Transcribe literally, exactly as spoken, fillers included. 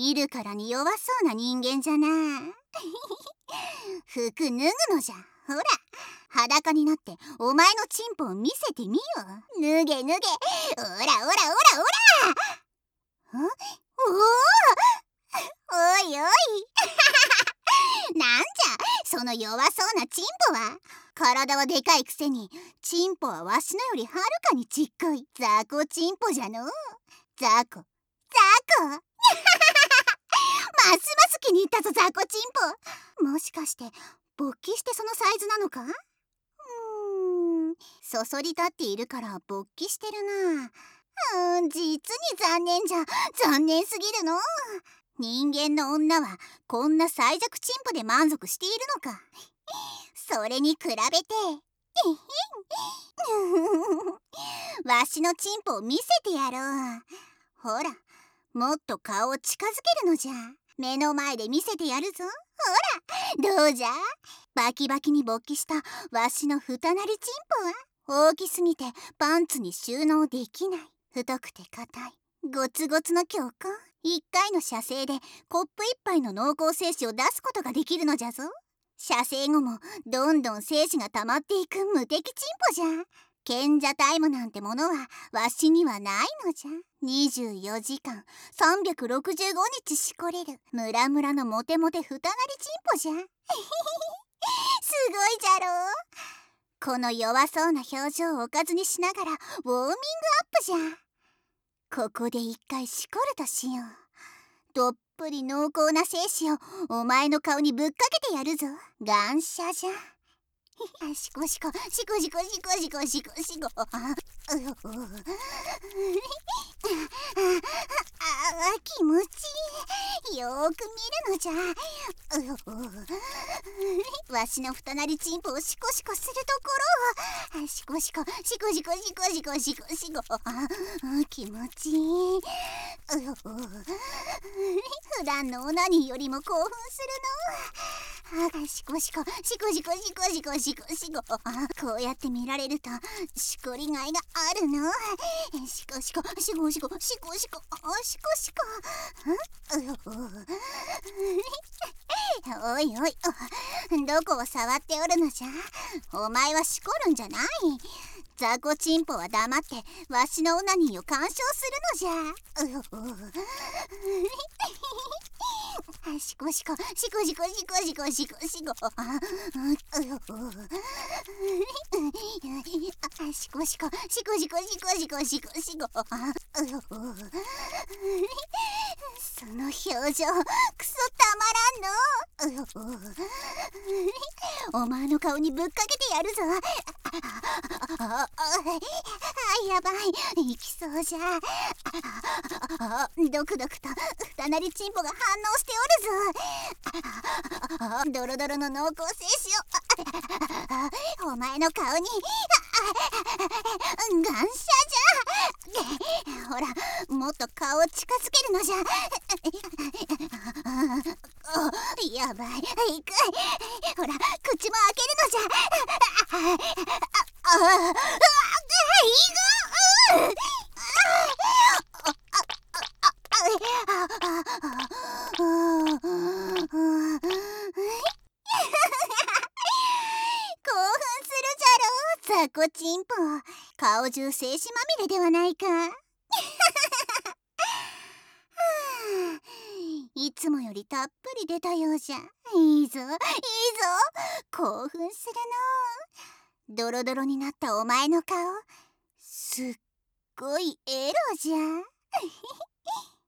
見るからに弱そうな人間じゃな。服脱ぐのじゃ。ほら、裸になってお前のチンポを見せてみよ。脱げ脱げ。おらおらおらおら。ん？おお、おいおい。なんじゃその弱そうなチンポは。体はでかいくせにチンポはわしのよりはるかにちっこい雑魚チンポじゃの。雑魚雑魚。ますます気に入ったぞ雑魚チンポ。もしかして勃起してそのサイズなのか。うーん、そそり立っているから勃起してるな。うーん、実に残念じゃ。残念すぎるの。人間の女はこんな最弱チンポで満足しているのか。それに比べてわしのチンポを見せてやろう。ほら、もっと顔を近づけるのじゃ。目の前で見せてやるぞ。ほら、どうじゃ。バキバキに勃起したわしのふたなりチンポは大きすぎてパンツに収納できない。太くて硬いゴツゴツの強行。いっかいの射精でコップいっぱいの濃厚精子を出すことができるのじゃぞ。射精後もどんどん精子が溜まっていく無敵チンポじゃ。賢者タイムなんてものはわしにはないのじゃ。にじゅうよじかんさんびゃくろくじゅうごにちしこれるムラムラのモテモテふたなりチンポじゃ。すごいじゃろう。この弱そうな表情をおかずにしながらウォーミングアップじゃ。ここで一回しこるとしよう。どっぷり濃厚な精子をお前の顔にぶっかけてやるぞ。感謝じゃ。しこしこしこしこしこしこしこしこ。ああ、気持ちいい。よーく見るのじゃ。わしのふたなりチンポをシコシコするところをシコシコシコシコシコシコシコシコ。気持ちいい。普段のオナニーよりも興奮するの。あ、シコシコシコシコシコシコシコシコ。こうやって見られるとしこりがいがあるの。シコシコシコシコシコシコシコシコ。おいおい、どこを触っておるのじゃ。お前はしこるんじゃない。雑魚チンポは黙ってわしのオナニーを鑑賞するのじゃ。シコシコシコシコシコシコシコシコ。シコシコシコシコシコシコシコシコ。その表情クソたまらんの。お前の顔にぶっかけてやるぞ。あ、やばい、いきそうじゃ。ドクドクとふたなりチンポが反応しておるぞ。ドロドロの濃厚精子をお前の顔に感謝じゃ。ほら、もっと顔を近づけるのじゃ。やばい、いくい。ほら、口も開けるのじゃ。ああ、いく。雑魚チンポ、顔中精子まみれではないか。いつもよりたっぷり出たようじゃ。いいぞいいぞ、興奮するの。ドロドロになったお前の顔、すっごいエロじゃ。